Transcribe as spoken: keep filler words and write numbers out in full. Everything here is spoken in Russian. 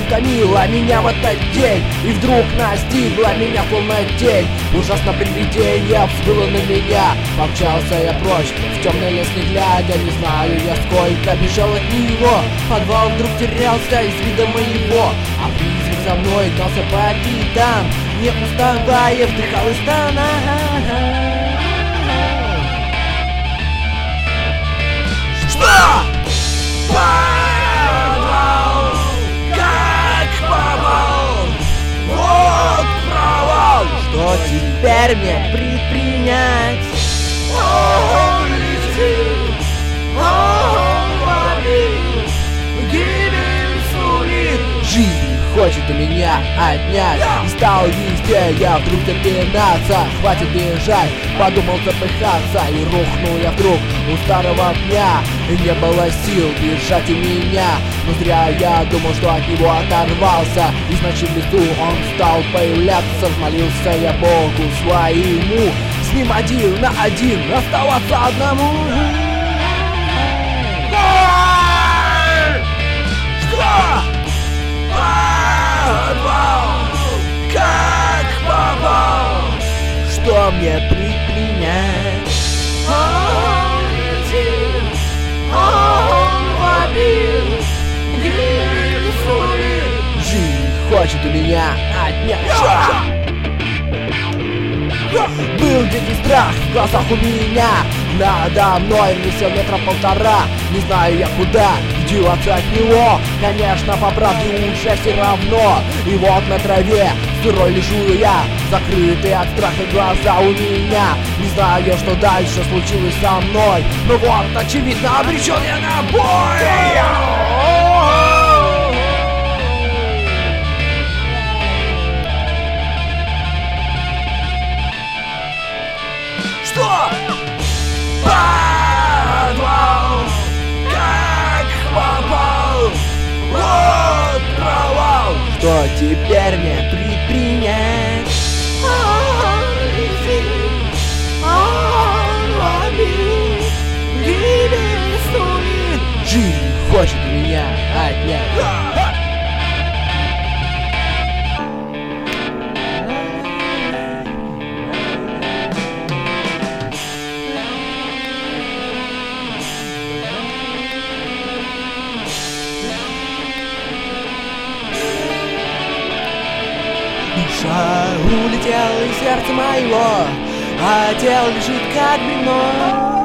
истомила меня в этот день, и вдруг настигла меня полная тень. Ужасно привидение всплыло на меня. Помчался я прочь, в темный лес не глядя, не знаю я сколько бежал от него. Подвал вдруг терялся из вида моего, а призрак за мной гнался по пятам, не уставая вдыхал и стонал. Что? Подвал, как попал, вот провал. Что теперь мне предпринять? Он летит, он ловит, гибель сулит. Жизнь хочет у меня отнять, и стал везде я вдруг запинаться. Хватит бежать, подумал запыхаться, и рухнул я вдруг у старого пня. Не было сил держать у меня, но зря я думал, что от него оторвался. И значит в лесу он стал появляться. Взмолился я Богу своему, с ним один на один оставаться одному. Что? Подвал, как попал. Что мне предпринять? Он летит, он ловит, гибель сулит. Жизнь хочет у меня отнять. Был дикий страх в глазах у меня, надо мной висел метра полтора. Не знаю я куда деваться от него, конечно, по правде уже все равно. И вот на траве сырой лежу я, закрытые от страха глаза у меня. Не знаю, что дальше случилось со мной, но вот очевидно обречен я на бой. Что? Подвал, как попал, вот провал. Что теперь мне предпринять? Он летит, он ловит, гибель сулит. Жизнь хочет меня отнять. Душа улетела из сердца моего, а тело лежит как бревно.